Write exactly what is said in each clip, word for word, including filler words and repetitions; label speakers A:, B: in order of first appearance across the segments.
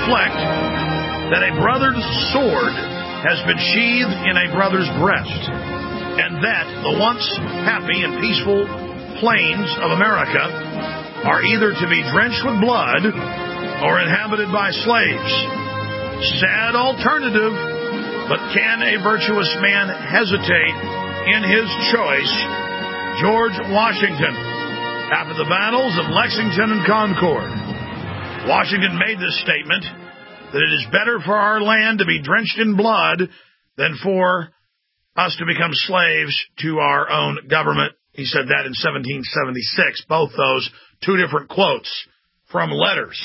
A: reflect that a brother's sword has been sheathed in a brother's breast, and that the once happy and peaceful plains of America are either to be drenched with blood or inhabited by slaves. Sad alternative, but can a virtuous man hesitate in his choice? George Washington, after the battles of Lexington and Concord. Washington made this statement that it is better for our land to be drenched in blood than for us to become slaves to our own government. He said that in seventeen seventy-six. Both those, two different quotes from letters.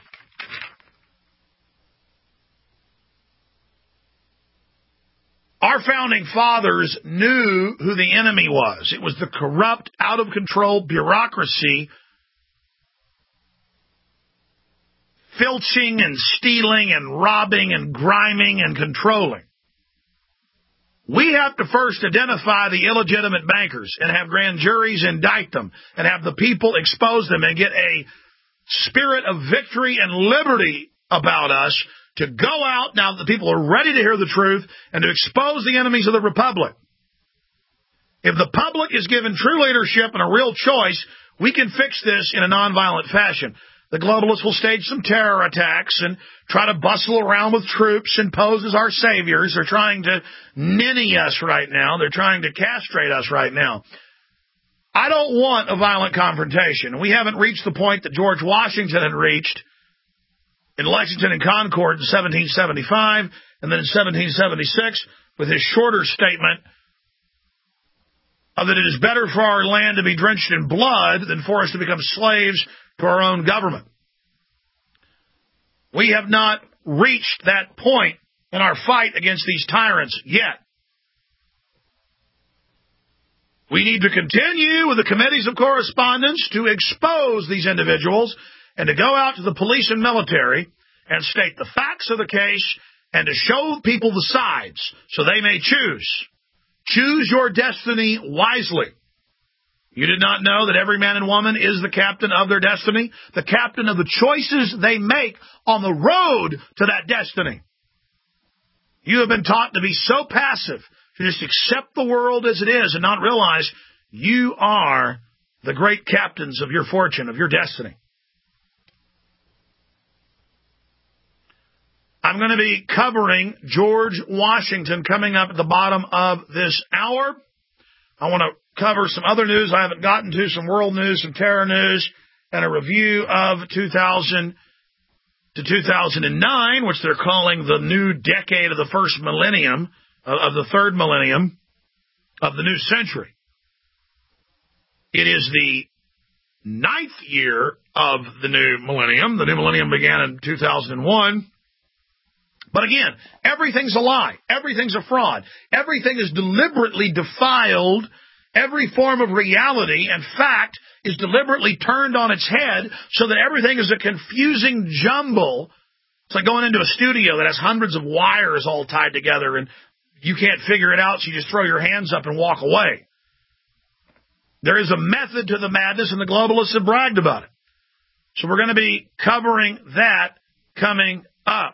A: Our founding fathers knew who the enemy was. It was the corrupt, out-of-control bureaucracy filching and stealing and robbing and griming and controlling. We have to first identify the illegitimate bankers and have grand juries indict them and have the people expose them and get a spirit of victory and liberty about us to go out now that the people are ready to hear the truth and to expose the enemies of the republic. If the public is given true leadership and a real choice, we can fix this in a nonviolent fashion. The globalists will stage some terror attacks and try to bustle around with troops and pose as our saviors. They're trying to ninny us right now. They're trying to castrate us right now. I don't want a violent confrontation. We haven't reached the point that George Washington had reached in Lexington and Concord in seventeen seventy-five, and then in seventeen seventy-six with his shorter statement of that it is better for our land to be drenched in blood than for us to become slaves to our own government. We have not reached that point in our fight against these tyrants yet. We need to continue with the committees of correspondence to expose these individuals and to go out to the police and military and state the facts of the case and to show people the sides so they may choose. Choose your destiny wisely. You did not know that every man and woman is the captain of their destiny, the captain of the choices they make on the road to that destiny. You have been taught to be so passive, to just accept the world as it is and not realize you are the great captains of your fortune, of your destiny. I'm going to be covering George Washington coming up at the bottom of this hour. I want to cover some other news I haven't gotten to, some world news, some terror news, and a review of two thousand to two thousand nine, which they're calling the new decade of the first millennium, of the third millennium of the new century. It is the ninth year of the new millennium. The new millennium began in two thousand one. But again, everything's a lie. Everything's a fraud. Everything is deliberately defiled. Every form of reality and fact is deliberately turned on its head so that everything is a confusing jumble. It's like going into a studio that has hundreds of wires all tied together and you can't figure it out, so you just throw your hands up and walk away. There is a method to the madness, and the globalists have bragged about it. So we're going to be covering that coming up.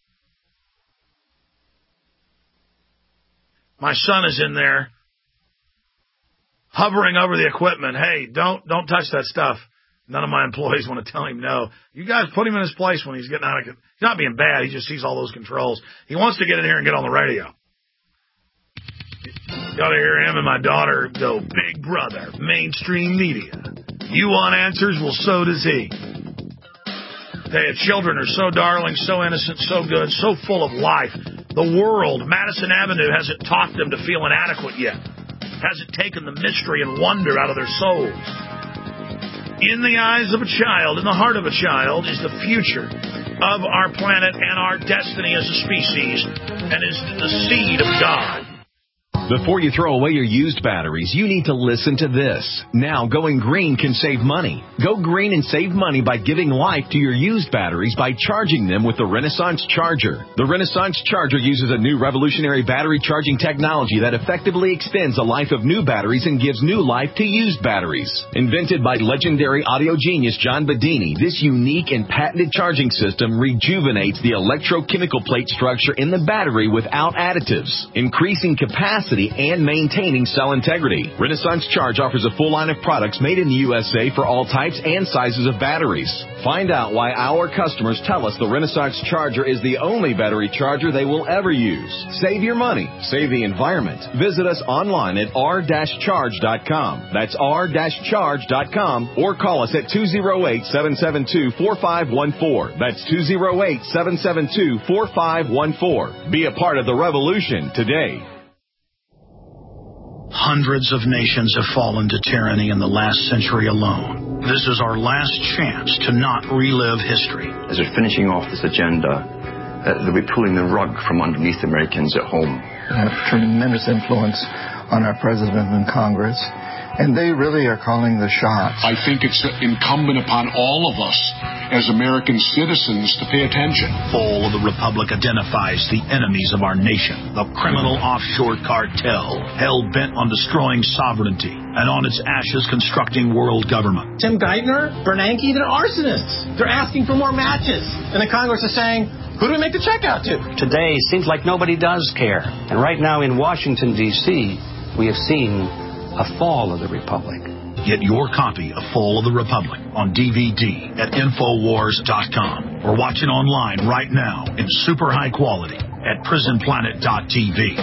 A: My son is in there hovering over the equipment. Hey, don't don't touch that stuff. None of my employees want to tell him no. You guys put him in his place when he's getting out of it. He's not being bad. He just sees all those controls. He wants to get in here and get on the radio. You ought to hear him and my daughter go, Big Brother, mainstream media. You want answers? Well, so does he. They, children are so darling, so innocent, so good, so full of life. The world, Madison Avenue, hasn't taught them to feel inadequate yet. Hasn't taken the mystery and wonder out of their souls. In the eyes of a child, in the heart of a child, is the future of our planet and our destiny as a species, and is the seed of God.
B: Before you throw away your used batteries, you need to listen to this. Now, going green can save money. Go green and save money by giving life to your used batteries by charging them with the Renaissance Charger. The Renaissance Charger uses a new revolutionary battery charging technology that effectively extends the life of new batteries and gives new life to used batteries. Invented by legendary audio genius John Bedini, this unique and patented charging system rejuvenates the electrochemical plate structure in the battery without additives, increasing capacity and maintaining cell integrity. Renaissance Charge offers a full line of products made in the U S A for all types and sizes of batteries. Find out why our customers tell us the Renaissance Charger is the only battery charger they will ever use. Save your money. Save the environment. Visit us online at r dash charge dot com. That's r dash charge dot com or call us at two oh eight, seven seven two, four five one four. That's two oh eight, seven seven two, four five one four. Be a part of the revolution today.
A: Hundreds of nations have fallen to tyranny in the last century alone. This is our last chance to not relive history.
C: As we're finishing off this agenda, uh, they'll be pulling the rug from underneath Americans at home.
D: They have tremendous influence on our president and Congress, and they really are calling the shots.
E: I think it's incumbent upon all of us as American citizens to pay attention.
A: Fall of the Republic identifies the enemies of our nation, the criminal offshore cartel, hell-bent on destroying sovereignty, and on its ashes constructing world government.
F: Tim Geithner, Bernanke, they're arsonists. They're asking for more matches. And the Congress is saying, who do we make the check out to?
G: Today seems like nobody does care. And right now in Washington, D C, we have seen a fall of the Republic.
A: Get your copy of Fall of the Republic on D V D at Infowars dot com or watch it online right now in super high quality at Prison Planet dot T V.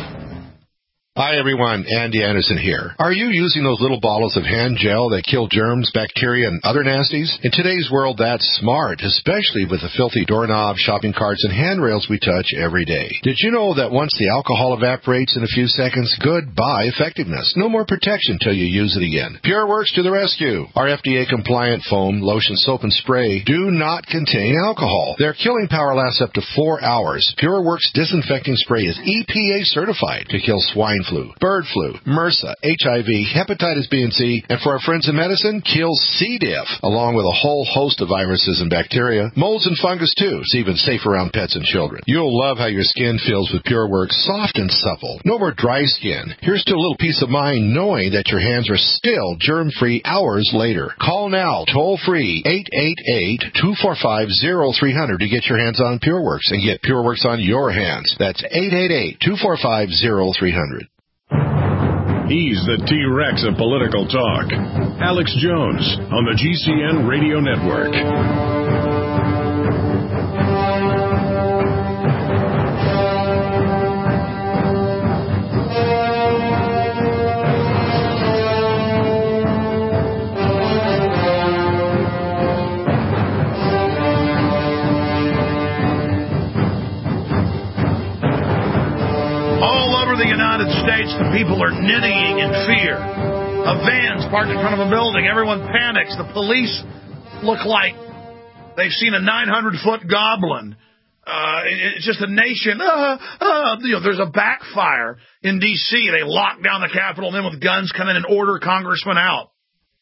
H: Hi, everyone. Andy Anderson here. Are you using those little bottles of hand gel that kill germs, bacteria, and other nasties? In today's world, that's smart, especially with the filthy doorknobs, shopping carts, and handrails we touch every day. Did you know that once the alcohol evaporates in a few seconds, goodbye effectiveness? No more protection till you use it again. PureWorks to the rescue. Our F D A-compliant foam, lotion, soap, and spray do not contain alcohol. Their killing power lasts up to four hours. PureWorks disinfecting spray is E P A certified to kill swine flu, bird flu, MRSA, H I V, hepatitis B and C, and for our friends in medicine, kills C. diff, along with a whole host of viruses and bacteria, molds and fungus too. It's even safe around pets and children. You'll love how your skin feels with PureWorks, soft and supple. No more dry skin. Here's to a little peace of mind knowing that your hands are still germ-free hours later. Call now, toll-free, eight eight eight, two four five, zero three zero zero to get your hands on PureWorks and get PureWorks on your hands. That's eight eight eight, two four five, zero three zero zero.
I: He's the T-Rex of political talk. Alex Jones on the G C N Radio Network.
A: States, the people are ninnying in fear. A van's parked in front of a building. Everyone panics. The police look like they've seen a nine hundred foot goblin. Uh, it's just a nation. Uh, uh, you know, there's a backfire in D C They lock down the Capitol, and then with guns come in and order congressmen out.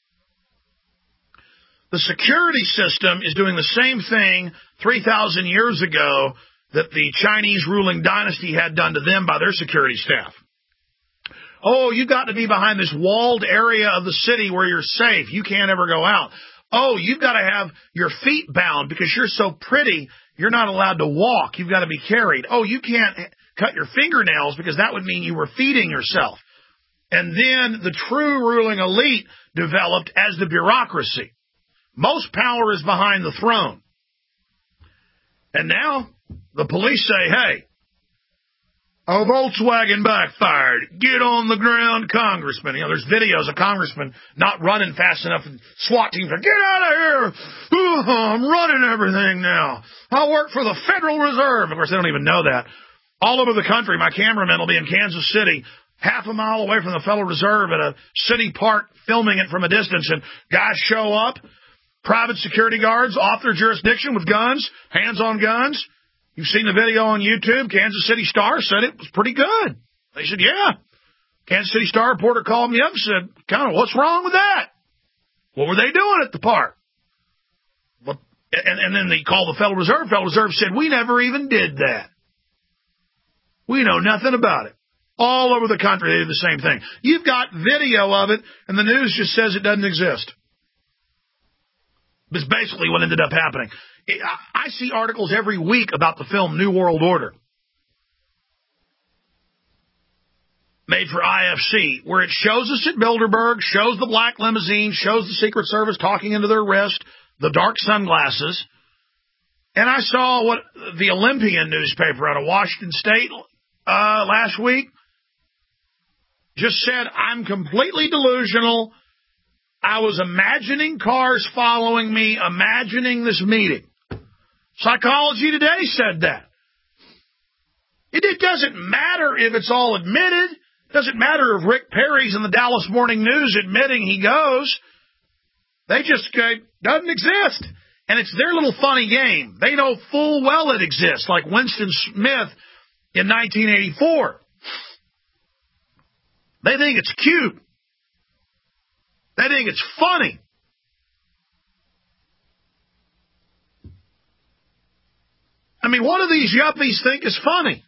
A: The security system is doing the same thing three thousand years ago that the Chinese ruling dynasty had done to them by their security staff. Oh, you got to be behind this walled area of the city where you're safe. You can't ever go out. Oh, you've got to have your feet bound because you're so pretty, you're not allowed to walk. You've got to be carried. Oh, you can't cut your fingernails because that would mean you were feeding yourself. And then the true ruling elite developed as the bureaucracy. Most power is behind the throne. And now the police say, hey, a Volkswagen backfired. Get on the ground, congressman. You know, there's videos of congressmen not running fast enough and SWAT teams are, get out of here. Oh, I'm running everything now. I work for the Federal Reserve. Of course, they don't even know that. All over the country, my cameraman will be in Kansas City, half a mile away from the Federal Reserve at a city park, filming it from a distance, and guys show up, private security guards off their jurisdiction with guns, hands on guns. You've seen the video on YouTube. Kansas City Star said it was pretty good. They said, yeah, Kansas City Star reporter called me up and said, kind of, what's wrong with that? What were they doing at the park? Well, and, and then they called the Federal Reserve. Federal Reserve said, we never even did that. We know nothing about it. All over the country, they did the same thing. You've got video of it, and the news just says it doesn't exist. That's basically what ended up happening. I see articles every week about the film New World Order, made for I F C, where it shows us at Bilderberg, shows the black limousine, shows the Secret Service talking into their wrist, the dark sunglasses. And I saw what the Olympian newspaper out of Washington State uh, last week just said, I'm completely delusional. I was imagining cars following me, imagining this meeting. Psychology Today said that. It, it doesn't matter if it's all admitted. It doesn't matter if Rick Perry's in the Dallas Morning News admitting he goes. They just uh, doesn't exist. And it's their little funny game. They know full well it exists, like Winston Smith in nineteen eighty-four. They think it's cute. They think it's funny. I mean, what do these yuppies think is funny?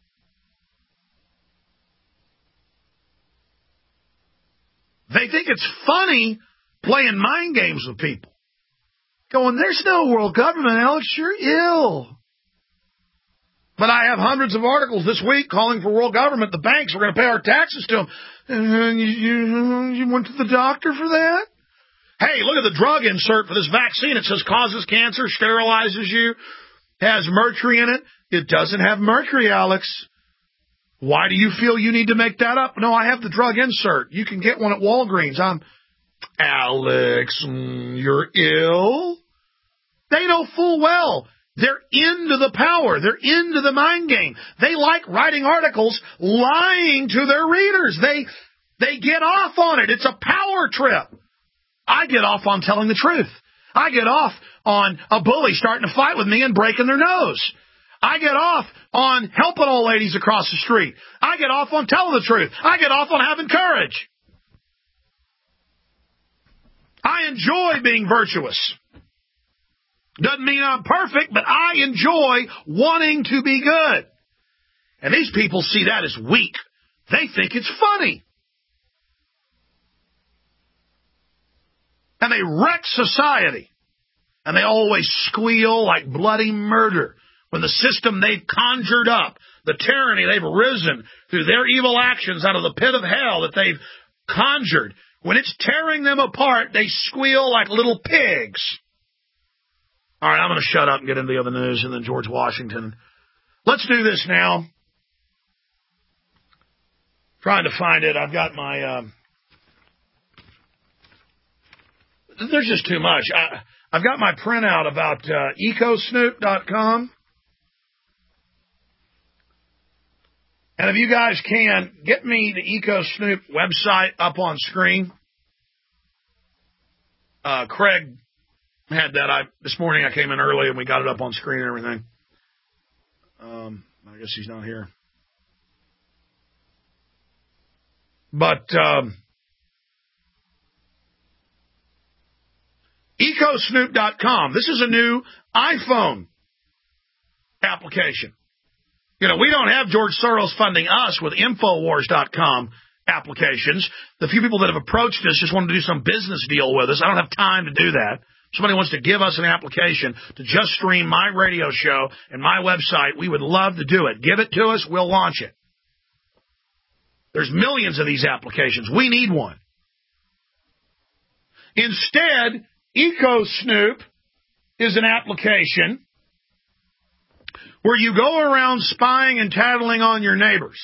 A: They think it's funny playing mind games with people. Going, there's no world government, Alex, you're ill. But I have hundreds of articles this week calling for world government. The banks, we're going to pay our taxes to them. And you, you, you went to the doctor for that? Hey, look at the drug insert for this vaccine. It says causes cancer, sterilizes you, has mercury in it. It doesn't have mercury, Alex. Why do you feel you need to make that up? No, I have the drug insert. You can get one at Walgreens. I'm, Alex, mm, you're ill? They know full well. They're into the power. They're into the mind game. They like writing articles, lying to their readers. They they get off on it. It's a power trip. I get off on telling the truth. I get off on a bully starting to fight with me and breaking their nose. I get off on helping old ladies across the street. I get off on telling the truth. I get off on having courage. I enjoy being virtuous. Doesn't mean I'm perfect, but I enjoy wanting to be good. And these people see that as weak. They think it's funny. And they wreck society. And they always squeal like bloody murder when the system they've conjured up, the tyranny they've risen through their evil actions out of the pit of hell that they've conjured, when it's tearing them apart, they squeal like little pigs. All right, I'm going to shut up and get into the other news, and then George Washington. Let's do this now. Trying to find it. I've got my... Um, there's just too much. I, I've got my printout about uh, ecosnoop dot com. And if you guys can, get me the EcoSnoop website up on screen. Uh, Craig had that. I this morning I came in early and we got it up on screen and everything. Um, I guess he's not here. But um, ecosnoop dot com. This is a new iPhone application. You know, we don't have George Soros funding us with Infowars dot com applications. The few people that have approached us just want to do some business deal with us. I don't have time to do that. Somebody wants to give us an application to just stream my radio show and my website. We would love to do it. Give it to us. We'll launch it. There's millions of these applications. We need one. Instead, EcoSnoop is an application where you go around spying and tattling on your neighbors.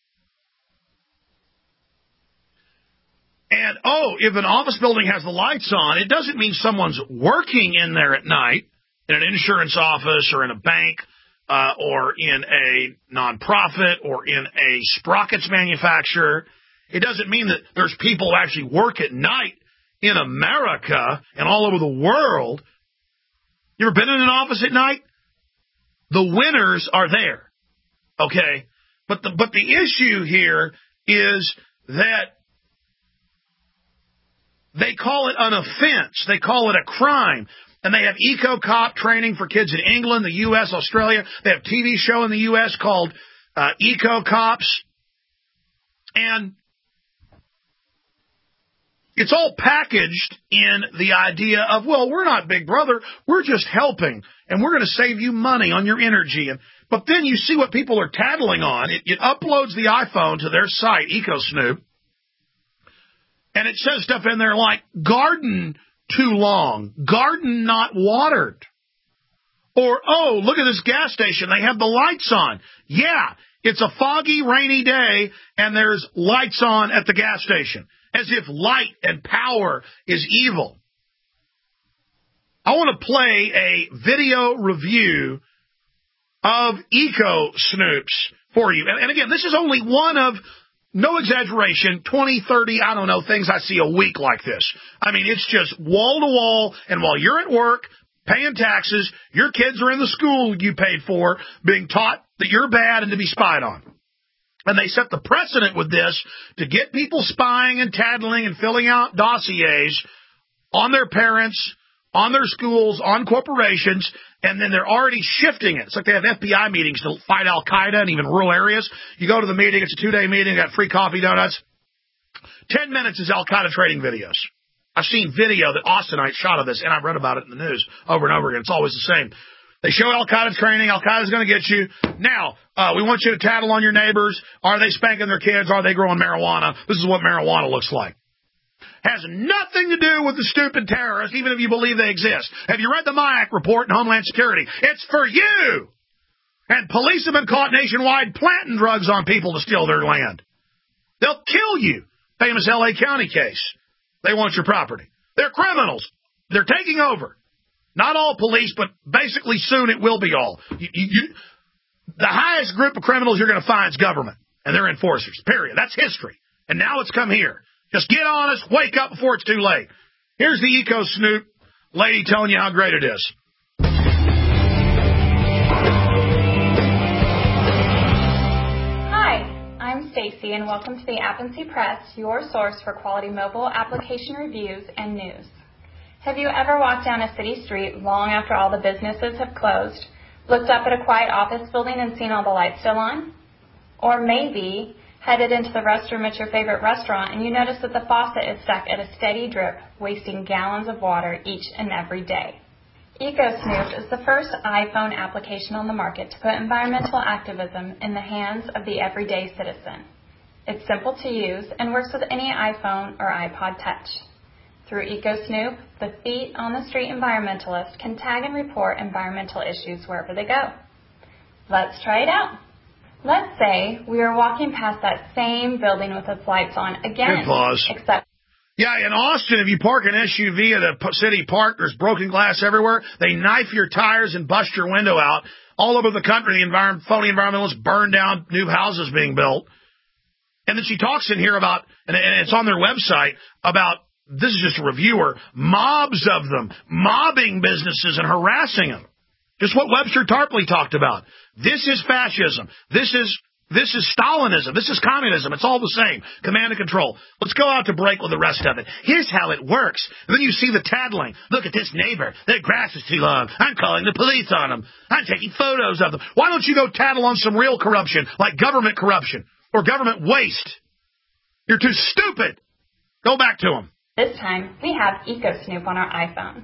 A: And, oh, if an office building has the lights on, it doesn't mean someone's working in there at night in an insurance office or in a bank uh, or in a nonprofit or in a sprockets manufacturer. It doesn't mean that there's people who actually work at night in America and all over the world. You ever been in an office at night? The winners are there, okay? But the, but the issue here is that they call it an offense. They call it a crime. And they have eco-cop training for kids in England, the U S, Australia. They have a T V show in the U S called uh, Eco-Cops. And it's all packaged in the idea of, well, we're not Big Brother. We're just helping. And we're going to save you money on your energy. And But then you see what people are tattling on. It, it uploads the iPhone to their site, EcoSnoop. And it says stuff in there like, garden too long, garden not watered. Or, oh, look at this gas station, they have the lights on. Yeah, it's a foggy, rainy day, and there's lights on at the gas station. As if light and power is evil. I want to play a video review of EcoSnoops for you. And, and again, this is only one of, no exaggeration, twenty, thirty, I don't know, things I see a week like this. I mean, it's just wall to wall, and while you're at work, paying taxes, your kids are in the school you paid for, being taught that you're bad and to be spied on. And they set the precedent with this to get people spying and tattling and filling out dossiers on their parents, on their schools, on corporations, and then they're already shifting it. It's like they have F B I meetings to fight Al-Qaeda in even rural areas. You go to the meeting, it's a two-day meeting, got free coffee, donuts. Ten minutes is Al-Qaeda trading videos. I've seen video that Austinite shot of this, and I've read about it in the news over and over again. It's always the same. They show Al-Qaeda training. Al-Qaeda's going to get you. Now, uh, we want you to tattle on your neighbors. Are they spanking their kids? Are they growing marijuana? This is what marijuana looks like. Has nothing to do with the stupid terrorists, even if you believe they exist. Have you read the MIAC report in Homeland Security? It's for you! And police have been caught nationwide planting drugs on people to steal their land. They'll kill you. Famous L A County case. They want your property. They're criminals. They're taking over. Not all police, but basically soon it will be all. You, you, you, the highest group of criminals you're going to find is government, and they're enforcers, period. That's history. And now it's come here. Just get honest, wake up before it's too late. Here's the EcoSnoop lady telling you how great it is.
J: Hi, I'm Stacy, and welcome to the App and C Press, your source for quality mobile application reviews and news. Have you ever walked down a city street long after all the businesses have closed, looked up at a quiet office building and seen all the lights still on? Or maybe headed into the restroom at your favorite restaurant and you notice that the faucet is stuck at a steady drip, wasting gallons of water each and every day. EcoSnoop is the first iPhone application on the market to put environmental activism in the hands of the everyday citizen. It's simple to use and works with any iPhone or iPod Touch. Through EcoSnoop, the feet on the street environmentalist can tag and report environmental issues wherever they go. Let's try it out. Let's say we are walking past that same building with its lights on again.
A: Good pause.
J: Except,
A: yeah, in Austin, if you park an S U V at a city park, there's broken glass everywhere. They knife your tires and bust your window out. All over the country, the environment, phony environmentalists burn down new houses being built. And then she talks in here about, and it's on their website, about, this is just a reviewer, mobs of them, mobbing businesses and harassing them. Just what Webster Tarpley talked about. This is fascism. This is this is Stalinism. This is communism. It's all the same. Command and control. Let's go out to break with the rest of it. Here's how it works. And then you see the tattling. Look at this neighbor. Their grass is too long. I'm calling the police on them. I'm taking photos of them. Why don't you go tattle on some real corruption, like government corruption or government waste? You're too stupid. Go back to them.
J: This time, we have EcoSnoop on our iPhone.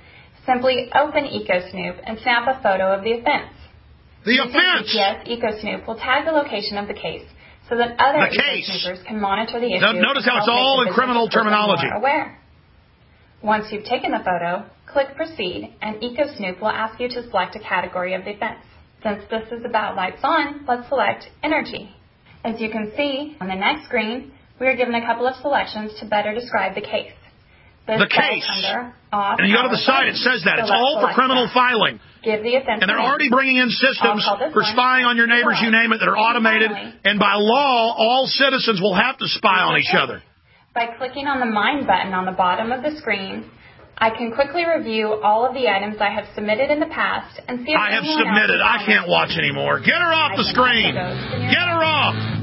J: Simply open EcoSnoop and snap a photo of the offense.
A: The offense!
J: Yes, EcoSnoop will tag the location of the case so that other EcoSnoopers can monitor the issue.
A: No, notice how it's all in criminal terminology.
J: Aware. Once you've taken the photo, click Proceed, and EcoSnoop will ask you to select a category of the offense. Since this is about lights on, let's select Energy. As you can see on the next screen, we are given a couple of selections to better describe the case. This
A: the case.
J: Under off
A: and you go to the site, it says that.
J: So
A: it's all for criminal that. filing.
J: Give the offense
A: and they're already bringing in systems for spying on your neighbors, you name it, that are automated. And by law, all citizens will have to spy on each other.
J: By clicking on the Mine button on the bottom of the screen, I can quickly review all of the items I have submitted in the past and see if
A: I have submitted. I can't watch anymore. Get her off the screen. Get her off.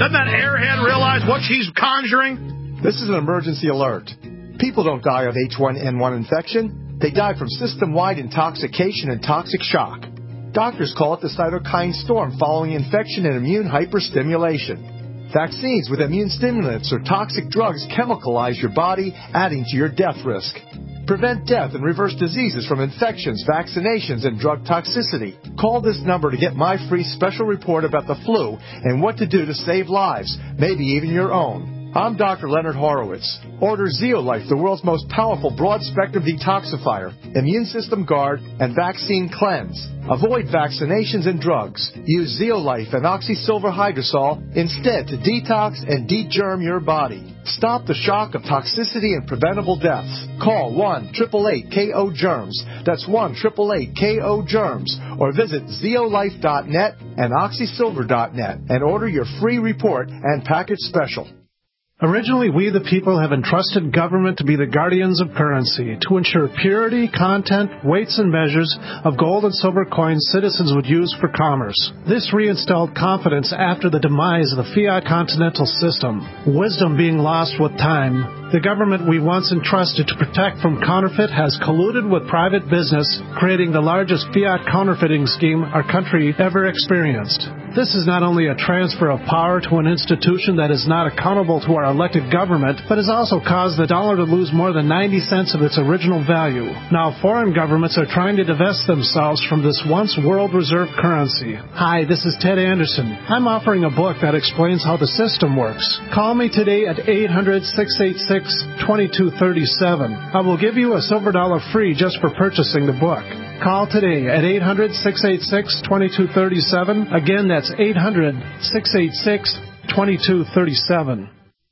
A: Doesn't that airhead realize what she's conjuring?
K: This is an emergency alert. People don't die of H one N one infection. They die from system-wide intoxication and toxic shock. Doctors call it the cytokine storm following infection and immune hyperstimulation. Vaccines with immune stimulants or toxic drugs chemicalize your body, adding to your death risk. Prevent death and reverse diseases from infections, vaccinations, and drug toxicity. Call this number to get my free special report about the flu and what to do to save lives, maybe even your own. I'm Doctor Leonard Horowitz. Order Zeolife, the world's most powerful broad-spectrum detoxifier, immune system guard, and vaccine cleanse. Avoid vaccinations and drugs. Use Zeolife and Oxysilver Hydrosol instead to detox and degerm your body. Stop the shock of toxicity and preventable deaths. Call one eight eight eight K O germs. That's one eight eight eight K O germs. Or visit zeolife dot net and oxysilver dot net and order your free report and package special.
L: Originally, we the people have entrusted government to be the guardians of currency, to ensure purity, content, weights, and measures of gold and silver coins citizens would use for commerce. This reinstalled confidence after the demise of the fiat continental system, wisdom being lost with time. The government we once entrusted to protect from counterfeit has colluded with private business, creating the largest fiat counterfeiting scheme our country ever experienced. This is not only a transfer of power to an institution that is not accountable to our elected government, but has also caused the dollar to lose more than ninety cents of its original value. Now foreign governments are trying to divest themselves from this once world reserve currency. Hi, this is Ted Anderson. I'm offering a book that explains how the system works. Call me today at eight hundred, six eight six, two two three seven. I will give you a silver dollar free just for purchasing the book. Call today at eight hundred, six eight six, two two three seven. Again, that's eight hundred, six eight six, two two three seven.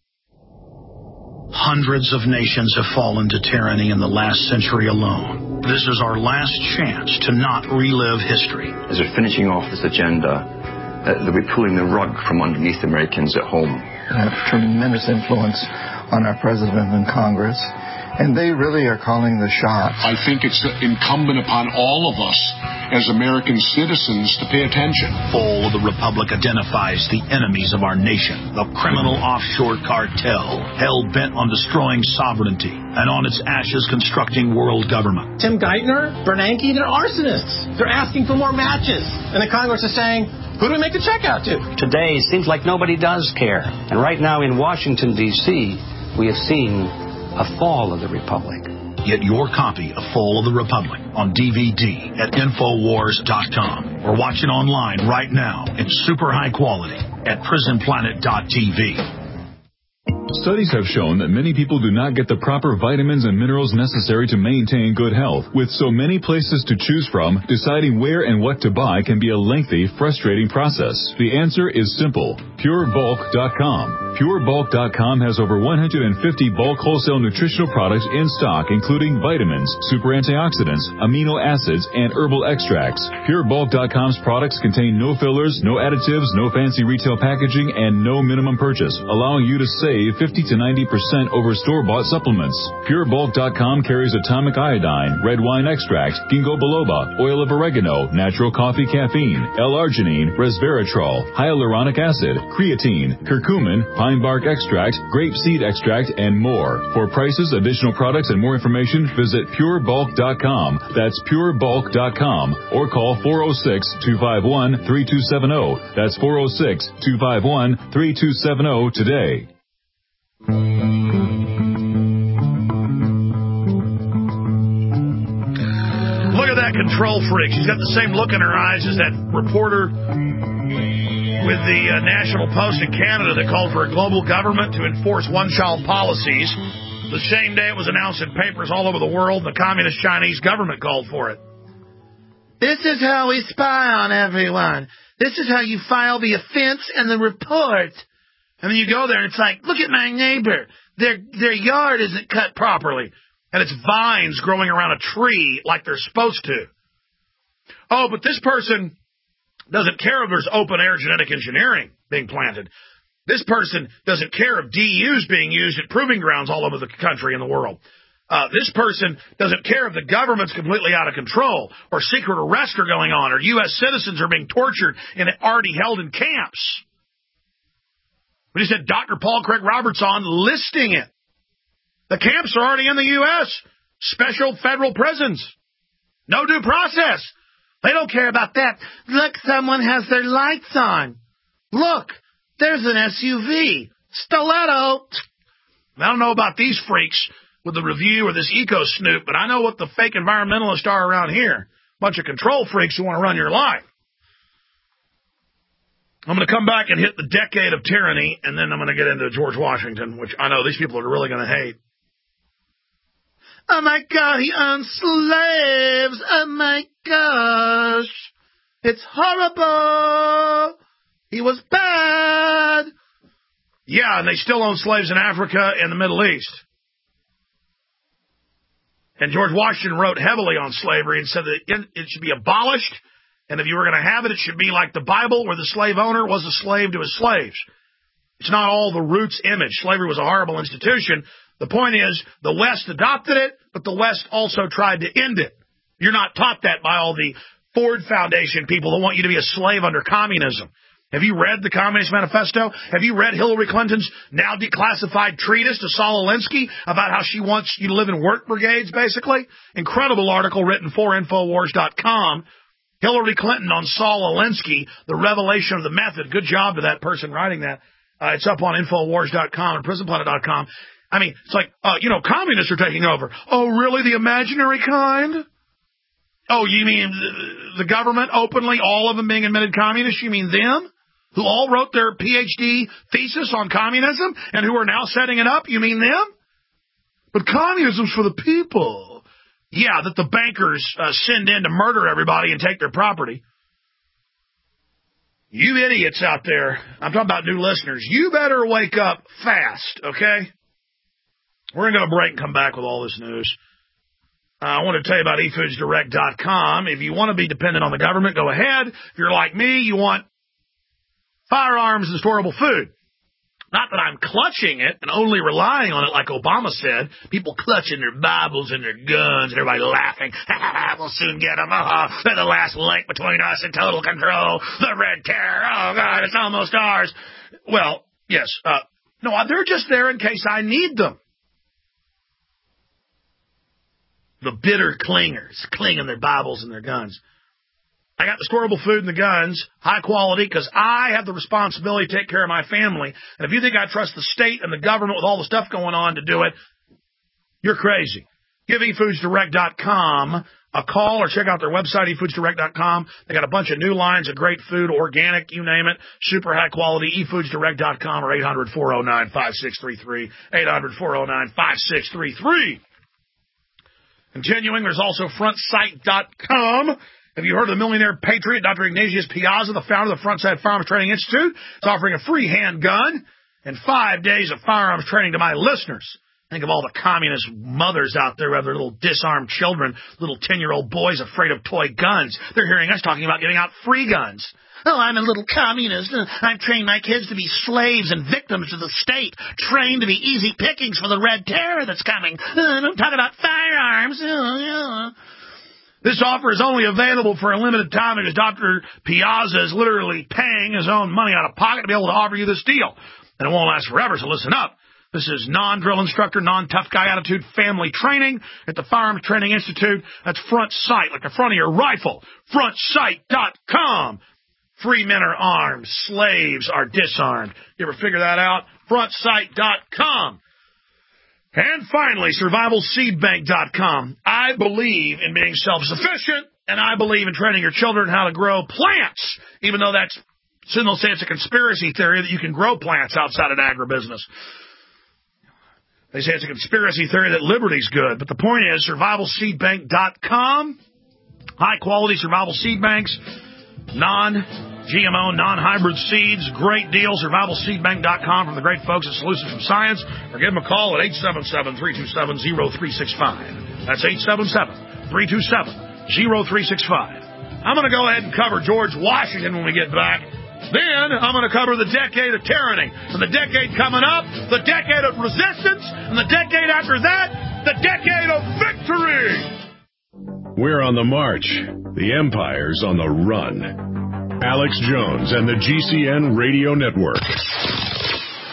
A: Hundreds of nations have fallen to tyranny in the last century alone. This is our last chance to not relive history.
C: As we're finishing off this agenda, uh, that we're pulling the rug from underneath Americans at home.
D: They have tremendous influence on our president and Congress, and they really are calling the shots.
E: I think it's incumbent upon all of us as American citizens to pay attention.
A: Fall of the Republic identifies the enemies of our nation, the criminal offshore cartel, hell-bent on destroying sovereignty, and on its ashes constructing world government.
F: Tim Geithner, Bernanke, they're arsonists. They're asking for more matches. And the Congress is saying, who do we make the check out to?
G: Today, it seems like nobody does care. And right now in Washington, D C, we have seen a fall of the Republic.
A: Get your copy of Fall of the Republic on D V D at Infowars dot com or watch it online right now in super high quality at Prison Planet dot T V.
M: Studies have shown that many people do not get the proper vitamins and minerals necessary to maintain good health. With so many places to choose from, deciding where and what to buy can be a lengthy, frustrating process. The answer is simple. Pure Bulk dot com. Pure Bulk dot com has over one hundred fifty bulk wholesale nutritional products in stock, including vitamins, super antioxidants, amino acids, and herbal extracts. Pure Bulk dot com's products contain no fillers, no additives, no fancy retail packaging, and no minimum purchase, allowing you to save fifty to ninety percent over store-bought supplements. Pure Bulk dot com carries atomic iodine, red wine extract, ginkgo biloba, oil of oregano, natural coffee caffeine, L-arginine, resveratrol, hyaluronic acid, creatine, curcumin, pine bark extract, grape seed extract, and more. For prices, additional products, and more information, visit Pure Bulk dot com. That's Pure Bulk dot com. Or call four oh six, two five one, three two seven oh. That's four oh six, two five one, three two seven oh today.
A: Look at that control freak. She's got the same look in her eyes as that reporter with the uh, National Post in Canada that called for a global government to enforce one-child policies. The same day it was announced in papers all over the world, the Communist Chinese government called for it. This is how we spy on everyone. This is how you file the offense and the report. And then you go there and it's like, look at my neighbor. Their their yard isn't cut properly. And it's vines growing around a tree like they're supposed to. Oh, but this person doesn't care if there's open-air genetic engineering being planted. This person doesn't care if D U's being used at proving grounds all over the country and the world. Uh, this person doesn't care if the government's completely out of control or secret arrests are going on or U S citizens are being tortured and already held in camps. We just had Doctor Paul Craig Roberts on listing it. The camps are already in the U S Special federal prisons. No due process. They don't care about that. Look, someone has their lights on. Look, there's an S U V. Stiletto. I don't know about these freaks with the review or this eco snoop, but I know what the fake environmentalists are around here. Bunch of control freaks who want to run your life. I'm going to come back and hit the decade of tyranny, and then I'm going to get into George Washington, which I know these people are really going to hate. Oh, my God, he owns slaves. Oh, my gosh. It's horrible. He was bad. Yeah, and they still own slaves in Africa and the Middle East. And George Washington wrote heavily on slavery and said that it should be abolished. And if you were going to have it, it should be like the Bible, where the slave owner was a slave to his slaves. It's not all the roots image. Slavery was a horrible institution. The point is, the West adopted it, but the West also tried to end it. You're not taught that by all the Ford Foundation people that want you to be a slave under communism. Have you read the Communist Manifesto? Have you read Hillary Clinton's now declassified treatise to Saul Alinsky about how she wants you to live in work brigades, basically? Incredible article written for Infowars dot com. Hillary Clinton on Saul Alinsky, the revelation of the method. Good job to that person writing that. Uh, it's up on Infowars dot com and Prison Planet dot com. I mean, it's like, uh, you know, communists are taking over. Oh, really? The imaginary kind? Oh, you mean the, the government openly, all of them being admitted communists? You mean them? Who all wrote their P H D thesis on communism and who are now setting it up? You mean them? But communism's for the people. Yeah, that the bankers uh, send in to murder everybody and take their property. You idiots out there, I'm talking about new listeners, you better wake up fast, okay? We're going to go to break and come back with all this news. Uh, I want to tell you about e foods direct dot com. If you want to be dependent on the government, go ahead. If you're like me, you want firearms and storable food. Not that I'm clutching it and only relying on it like Obama said. People clutching their Bibles and their guns and everybody laughing. Ha ha ha, we'll soon get them. Uh-huh. They're the last link between us and total control. The Red Terror. Oh, God, it's almost ours. Well, yes. Uh, no, they're just there in case I need them. The bitter clingers, clinging their Bibles and their guns. I got the storable food and the guns, high quality, because I have the responsibility to take care of my family. And if you think I trust the state and the government with all the stuff going on to do it, you're crazy. Give e foods direct dot com a call or check out their website, e foods direct dot com. They got a bunch of new lines of great food, organic, you name it, super high quality, e foods direct dot com or eight hundred, four oh nine, five six three three, eight hundred, four oh nine, five six three three. Continuing, there's also front sight dot com. Have you heard of the millionaire patriot, Doctor Ignatius Piazza, the founder of the Front Sight Firearms Training Institute? Is offering a free handgun and five days of firearms training to my listeners. Think of all the communist mothers out there who have their little disarmed children, little ten-year-old boys afraid of toy guns. They're hearing us talking about giving out free guns. Oh, I'm a little communist. I'm training my kids to be slaves and victims to the state, trained to be easy pickings for the Red Terror that's coming. Uh, don't talk about firearms. Uh, yeah. This offer is only available for a limited time because Doctor Piazza is literally paying his own money out of pocket to be able to offer you this deal. And it won't last forever, so listen up. This is non-drill instructor, non-tough guy attitude family training at the Firearms Training Institute. That's Front Sight, like the front of your rifle. front sight dot com. Free men are armed. Slaves are disarmed. You ever figure that out? front sight dot com. And finally, survival seed bank dot com. I believe in being self-sufficient, and I believe in training your children how to grow plants, even though that's, some will say it's a conspiracy theory that you can grow plants outside of agribusiness. They say it's a conspiracy theory that liberty's good, but the point is survival seed bank dot com, high-quality survival seed banks, non-G M O, non-hybrid seeds, great deal, survival seed bank dot com from the great folks at Solutions from Science, or give them a call at eight seven seven, three two seven, zero three six five. That's eight seven seven, three two seven, zero three six five. I'm going to go ahead and cover George Washington when we get back. Then I'm going to cover the decade of tyranny. And the decade coming up, the decade of resistance, and the decade after that, the decade of victory.
I: We're on the march. The empire's on the run. Alex Jones and the G C N Radio Network.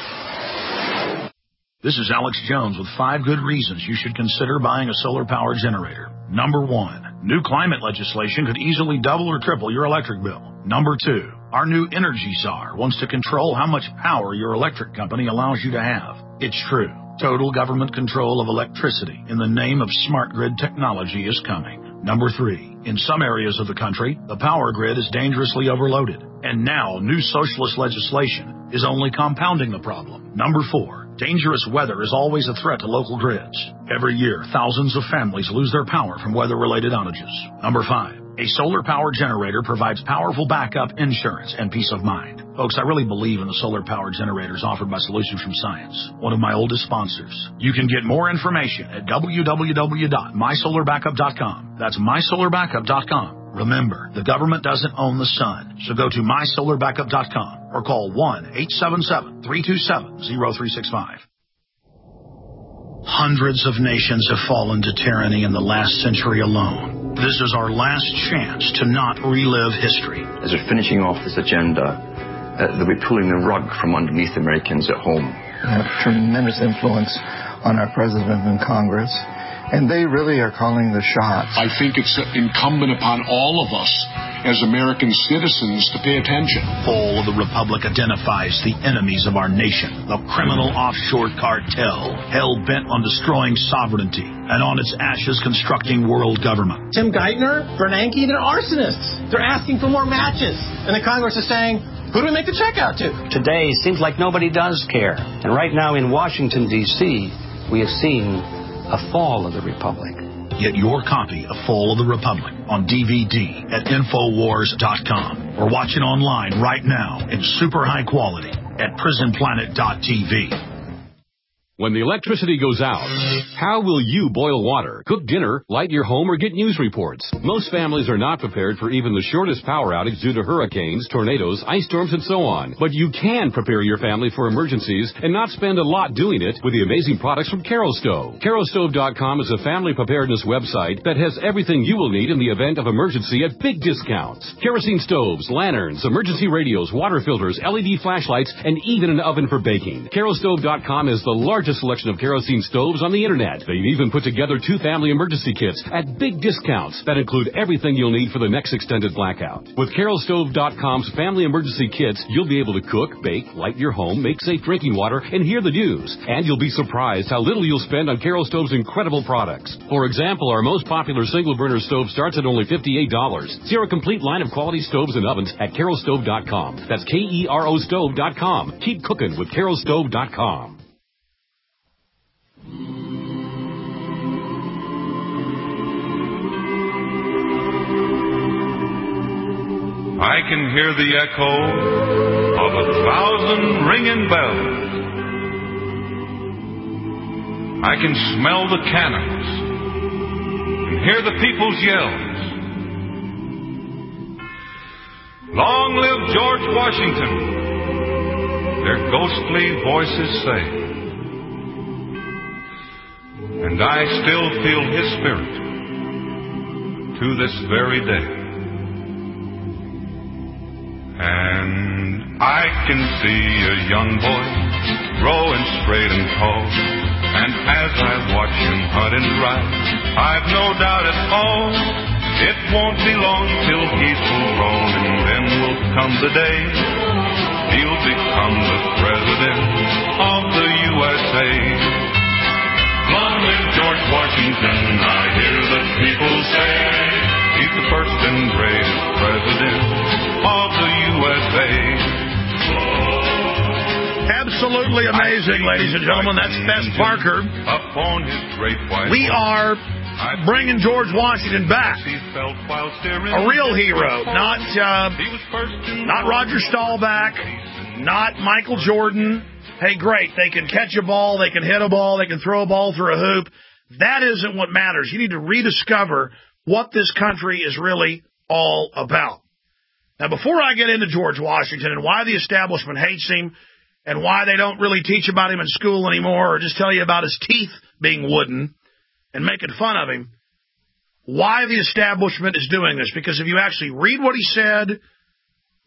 A: This is Alex Jones with five good reasons you should consider buying a solar power generator. Number one, new climate legislation could easily double or triple your electric bill. Number two, our new energy czar wants to control how much power your electric company allows you to have. It's true. Total government control of electricity in the name of smart grid technology is coming. Number three, in some areas of the country, the power grid is dangerously overloaded. And now, new socialist legislation is only compounding the problem. Number four, dangerous weather is always a threat to local grids. Every year, thousands of families lose their power from weather-related outages. Number five, a solar power generator provides powerful backup insurance and peace of mind. Folks, I really believe in the solar power generators offered by Solutions from Science, one of my oldest sponsors. You can get more information at w w w dot my solar backup dot com. That's my solar backup dot com. Remember, the government doesn't own the sun, so go to my solar backup dot com or call one eight seven seven, three two seven, zero three six five. Hundreds of nations have fallen to tyranny in the last century alone. This is our last chance to not relive history.
C: As we're finishing off this agenda, uh, they'll be pulling the rug from underneath Americans at home.
D: They have tremendous influence on our president and Congress, and they really are calling the shots.
E: I think it's incumbent upon all of us as American citizens to pay attention.
A: Fall of the Republic identifies the enemies of our nation, the criminal offshore cartel, hell-bent on destroying sovereignty, and on its ashes constructing world government.
F: Tim Geithner, Bernanke, they're arsonists. They're asking for more matches. And the Congress is saying, who do we make the check out to?
G: Today seems like nobody does care. And right now in Washington, D C, we have seen a fall of the Republic.
A: Get your copy of Fall of the Republic on D V D at infowars dot com or watch it online right now in super high quality at prison planet dot t v.
N: When the electricity goes out, how will you boil water, cook dinner, light your home, or get news reports? Most families are not prepared for even the shortest power outage due to hurricanes, tornadoes, ice storms, and so on. But you can prepare your family for emergencies and not spend a lot doing it with the amazing products from Kerastove. Kerastove dot com is a family preparedness website that has everything you will need in the event of emergency at big discounts. Kerosene stoves, lanterns, emergency radios, water filters, L E D flashlights, and even an oven for baking. Kerastove dot com is the largest selection of kerosene stoves on the internet. They've even put together two family emergency kits at big discounts that include everything you'll need for the next extended blackout. With Kerastove dot com's family emergency kits, you'll be able to cook, bake, light your home, make safe drinking water, and hear the news. And you'll be surprised how little you'll spend on Kerastove's incredible products. For example, our most popular single burner stove starts at only fifty-eight dollars. See our complete line of quality stoves and ovens at Kerastove dot com. That's K E R O stove dot com. Keep cooking with Kerastove dot com.
O: I can hear the echo of a thousand ringing bells. I can smell the cannons and hear the people's yells. Long live George Washington, their ghostly voices say. And I still feel his spirit to this very day. And I can see a young boy growing straight and tall. And as I watch him hunt and ride, I've no doubt at all it won't be long till he's full grown, and then will come the day he'll become the president of the U S A. Long live George Washington, I hear the people say. He's the first and greatest president of the U S A.
A: Absolutely amazing, ladies and gentlemen. That's Bess Parker. We are bringing George Washington back. A real hero. Not, uh, not Roger Staubach. Not Michael Jordan. Hey, great, they can catch a ball, they can hit a ball, they can throw a ball through a hoop. That isn't what matters. You need to rediscover what this country is really all about. Now, before I get into George Washington and why the establishment hates him and why they don't really teach about him in school anymore or just tell you about his teeth being wooden and making fun of him, why the establishment is doing this. Because if you actually read what he said,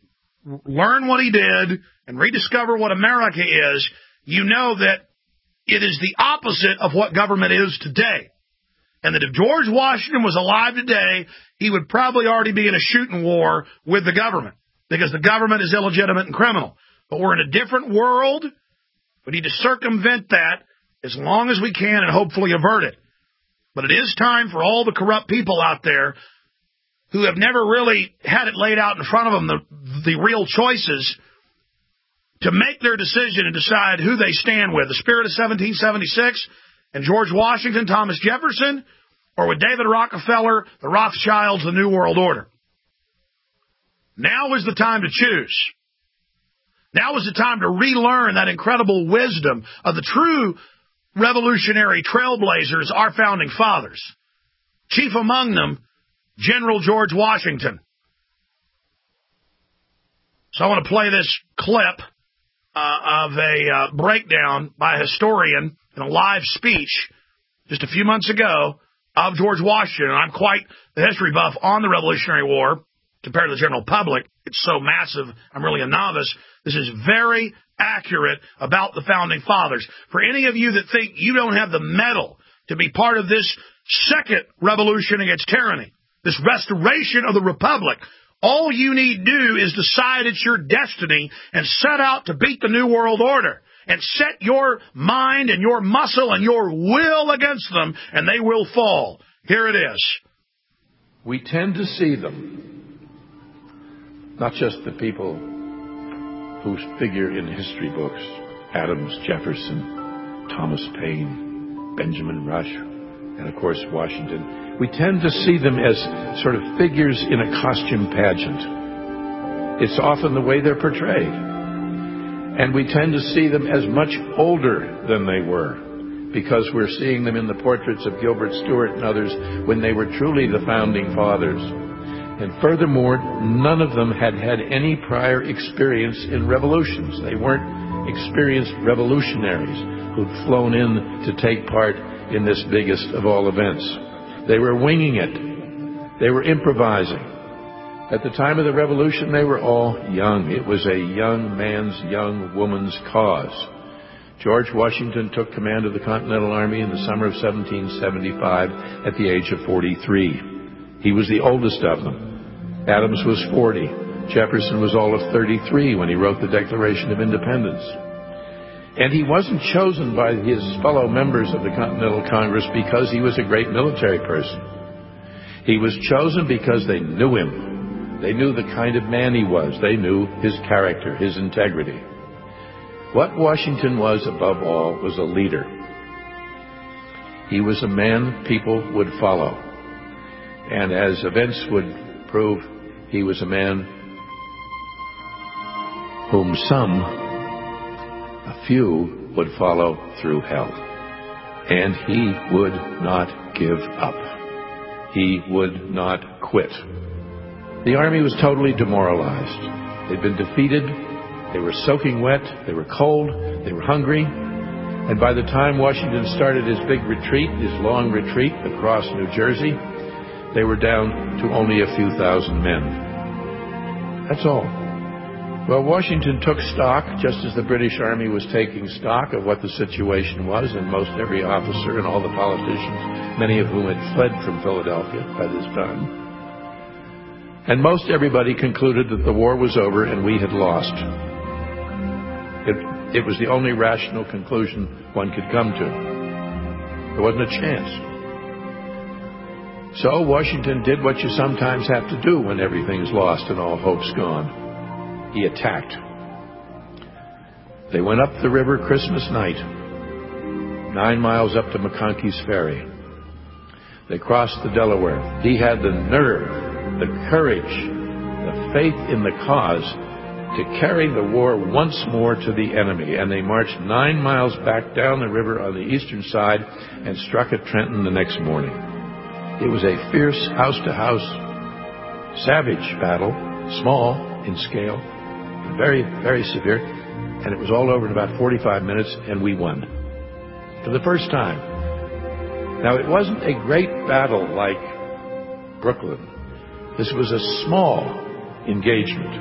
A: learn what he did, and rediscover what America is, you know that it is the opposite of what government is today. And that if George Washington was alive today, he would probably already be in a shooting war with the government, because the government is illegitimate and criminal. But we're in a different world. We need to circumvent that as long as we can and hopefully avert it. But it is time for all the corrupt people out there who have never really had it laid out in front of them, the, the real choices, to make their decision and decide who they stand with, the spirit of seventeen seventy-six and George Washington, Thomas Jefferson, or with David Rockefeller, the Rothschilds, the New World Order. Now is the time to choose. Now is the time to relearn that incredible wisdom of the true revolutionary trailblazers, our founding fathers. Chief among them, General George Washington. So I want to play this clip uh, of a uh, breakdown by a historian in a live speech just a few months ago of George Washington. I'm quite the history buff on the Revolutionary War compared to the general public. It's so massive, I'm really a novice. This is very accurate about the Founding Fathers. For any of you that think you don't have the mettle to be part of this second revolution against tyranny, this restoration of the Republic, all you need to do is decide it's your destiny and set out to beat the New World Order and set your mind and your muscle and your will against them, and they will fall. Here it is.
P: We tend to see them, not just the people who figure in history books, Adams, Jefferson, Thomas Paine, Benjamin Rush, and of course Washington. We tend to see them as sort of figures in a costume pageant. It's often the way they're portrayed. And we tend to see them as much older than they were, because we're seeing them in the portraits of Gilbert Stuart and others when they were truly the Founding Fathers. And furthermore, none of them had had any prior experience in revolutions. They weren't experienced revolutionaries who'd flown in to take part in this biggest of all events. They were winging it. They were improvising. At the time of the revolution, they were all young. It was a young man's, young woman's cause. George Washington took command of the Continental Army in the summer of seventeen seventy-five at the age of forty-three. He was the oldest of them. Adams was forty. Jefferson was all of thirty-three when he wrote the Declaration of Independence. And he wasn't chosen by his fellow members of the Continental Congress because he was a great military person. He was chosen because they knew him. They knew the kind of man he was. They knew his character, his integrity. What Washington was, above all, was a leader. He was a man people would follow. And as events would prove, he was a man whom some, a few, would follow through hell. And he would not give up. He would not quit. The army was totally demoralized. They'd been defeated. They were soaking wet. They were cold. They were hungry. And by the time Washington started his big retreat, his long retreat across New Jersey, they were down to only a few thousand men. That's all. Well, Washington took stock, just as the British Army was taking stock of what the situation was, and most every officer and all the politicians, many of whom had fled from Philadelphia by this time. And most everybody concluded that the war was over and we had lost. It, it was the only rational conclusion one could come to. There wasn't a chance. So Washington did what you sometimes have to do when everything's lost and all hope's gone. He attacked. They went up the river Christmas night, nine miles up to McConkey's Ferry. They crossed the Delaware. He had the nerve, the courage, the faith in the cause to carry the war once more to the enemy. And they marched nine miles back down the river on the eastern side and struck at Trenton the next morning. It was a fierce house-to-house, savage battle, small in scale, very, very severe, and it was all over in about forty-five minutes, and we won. For the first time. Now, it wasn't a great battle like Brooklyn. This was a small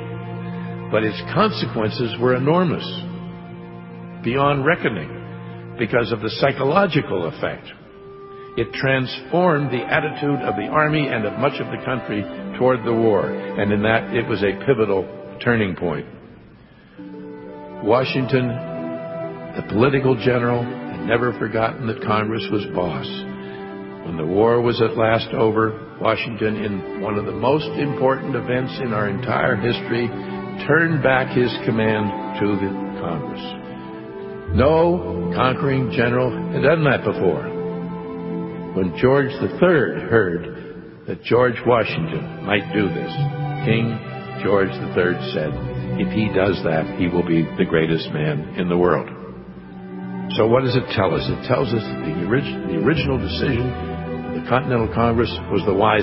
P: engagement, but its consequences were enormous, beyond reckoning. because of the psychological effect. It transformed the attitude of the Army and of much of the country toward the war, and in that it was a pivotal turning point. Washington, the political general, had never forgotten that Congress was boss. When the war was at last over, Washington, in one of the most important events in our entire history, turned back his command to the Congress. No conquering general had done that before. When George the Third heard that George Washington might do this, King George the Third said, if he does that, he will be the greatest man in the world. So what does it tell us? It tells us that the, orig- the original decision of the Continental Congress was the wise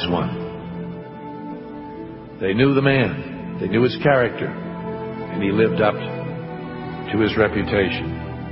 P: one. They knew the man. They knew his character. And he lived up to his reputation.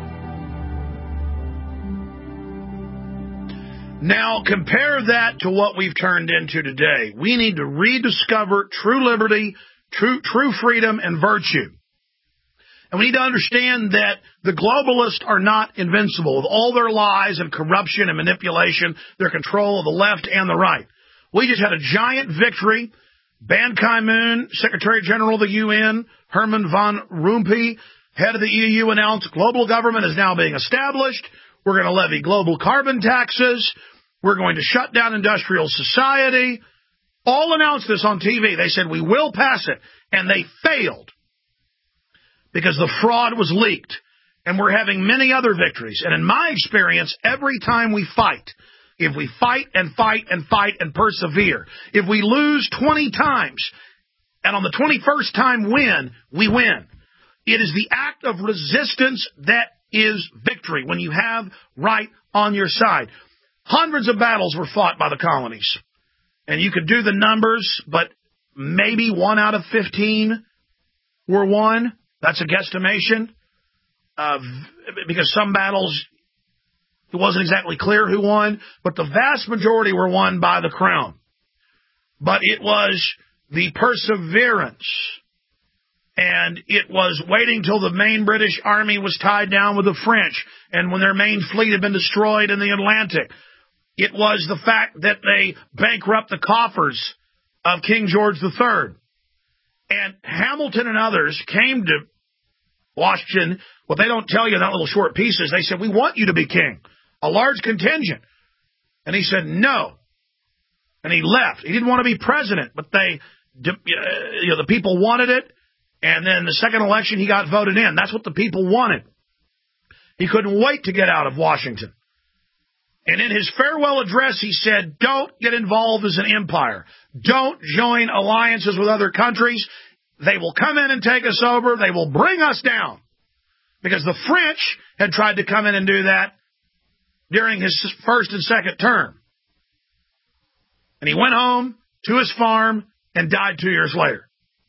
A: Now, compare that to what we've turned into today. We need to rediscover true liberty, true, true freedom, and virtue. And we need to understand that the globalists are not invincible with all their lies and corruption and manipulation, their control of the left and the right. We just had a giant victory. Ban Ki-moon, Secretary General of the U N, Herman von Rompuy, head of the E U, announced global government is now being established. We're going to levy global carbon taxes. We're going to shut down industrial society. All announced this on T V. They said, we will pass it. And they failed because the fraud was leaked. And we're having many other victories. And in my experience, every time we fight, if we fight and fight and fight and persevere, if we lose twenty times and on the twenty-first time win, we win. It is the act of resistance that is victory when you have right on your side. Hundreds of battles were fought by the colonies. And you could do the numbers, but maybe one out of fifteen were won. That's a guesstimation. Uh, because some battles, it wasn't exactly clear who won, but the vast majority were won by the crown. But it was the perseverance, and it was waiting till the main British army was tied down with the French, and when their main fleet had been destroyed in the Atlantic. It was the fact that they bankrupt the coffers of King George the Third. And Hamilton and others came to Washington. What they don't tell you in that little short piece is they said, we want you to be king. A large contingent. And he said, no. And he left. He didn't want to be president, but they, you know, the people wanted it. And then the second election, he got voted in. That's what the people wanted. He couldn't wait to get out of Washington. And in his farewell address, he said, don't get involved as an empire. Don't join alliances with other countries. They will come in and take us over. They will bring us down. Because the French had tried to come in and do that during his first and second term. And he went home to his farm and died two years later.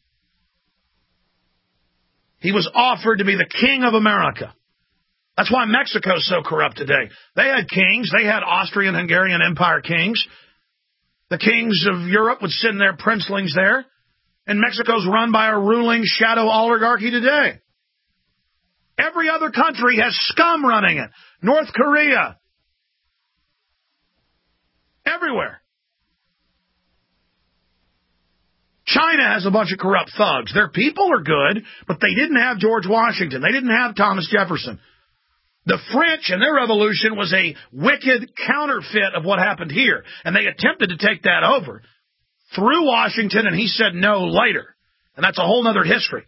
A: He was offered to be the king of America. That's why Mexico's so corrupt today. They had kings. They had Austrian-Hungarian Empire kings. The kings of Europe would send their princelings there. And Mexico's run by a ruling shadow oligarchy today. Every other country has scum running it. North Korea. Everywhere. China has a bunch of corrupt thugs. Their people are good, but they didn't have George Washington. They didn't have Thomas Jefferson. The French and their revolution was a wicked counterfeit of what happened here. And they attempted to take that over through Washington, and he said no later. And that's a whole other history.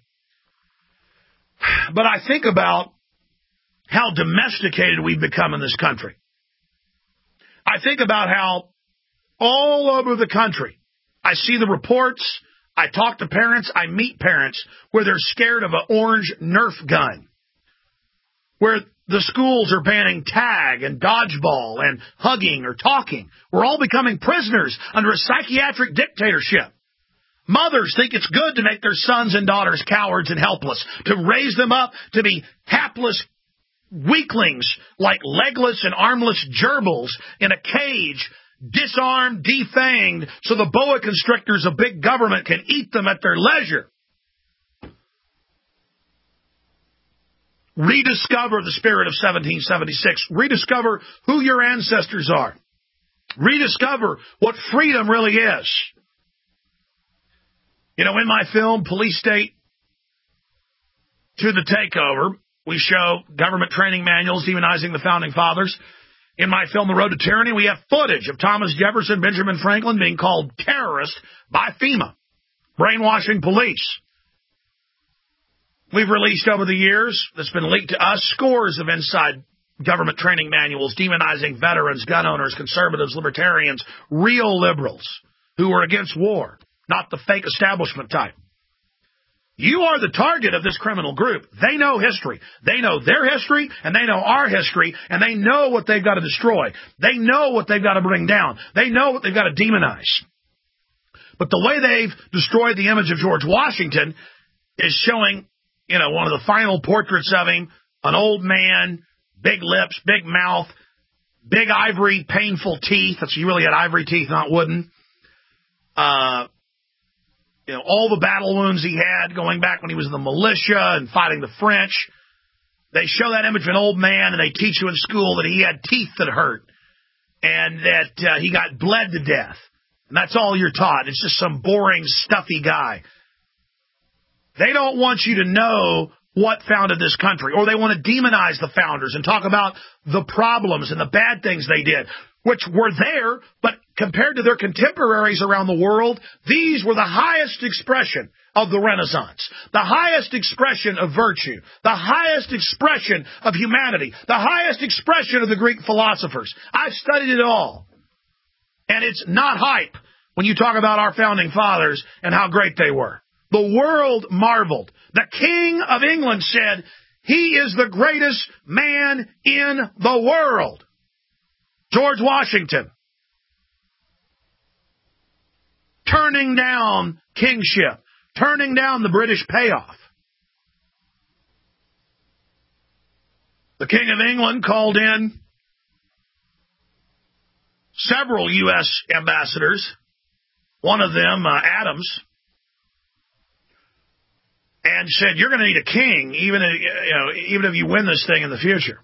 A: But I think about how domesticated we've become in this country. I think about how all over the country, I see the reports, I talk to parents, I meet parents where they're scared of an orange Nerf gun, where the schools are banning tag and dodgeball and hugging or talking. We're all becoming prisoners under a psychiatric dictatorship. Mothers think it's good to make their sons and daughters cowards and helpless, to raise them up to be hapless weaklings like legless and armless gerbils in a cage, disarmed, defanged, so the boa constrictors of big government can eat them at their leisure. Rediscover the spirit of seventeen seventy-six. Rediscover who your ancestors are. Rediscover what freedom really is. You know, in my film, Police State to the Takeover, we show government training manuals demonizing the Founding Fathers. In my film, The Road to Tyranny, we have footage of Thomas Jefferson, Benjamin Franklin being called terrorists by FEMA, brainwashing police. We've released over the years, that's been leaked to us, scores of inside government training manuals demonizing veterans, gun owners, conservatives, libertarians, real liberals who are against war, not the fake establishment type. You are the target of this criminal group. They know history. They know their history, and they know our history, and they know what they've got to destroy. They know what they've got to bring down. They know what they've got to demonize. But the way they've destroyed the image of George Washington is showing, you know, one of the final portraits of him, an old man, big lips, big mouth, big ivory, painful teeth. That's, he really had ivory teeth, not wooden. Uh... You know, all the battle wounds he had going back when he was in the militia and fighting the French. They show that image of an old man, and they teach you in school that he had teeth that hurt and that uh, he got bled to death. And that's all you're taught. It's just some boring, stuffy guy. They don't want you to know what founded this country, or they want to demonize the founders and talk about the problems and the bad things they did, which were there, but compared to their contemporaries around the world, these were the highest expression of the Renaissance, the highest expression of virtue, the highest expression of humanity, the highest expression of the Greek philosophers. I've studied it all. And it's not hype when you talk about our founding fathers and how great they were. The world marveled. The King of England said, he is the greatest man in the world. George Washington, turning down kingship, turning down the British payoff. The King of England called in several U S ambassadors, one of them, uh, Adams, and said, you're going to need a king even if, you know, even if you win this thing in the future.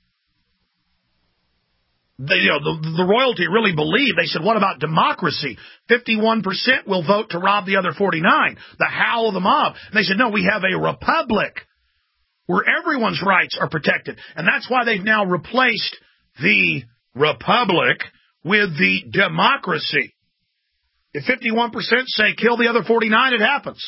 A: They, you know, the, the royalty really believed. They said, what about democracy? fifty-one percent will vote to rob the other forty-nine. The howl of the mob. And they said, no, we have a republic where everyone's rights are protected. And that's why they've now replaced the republic with the democracy. If fifty-one percent say kill the other forty-nine, it happens.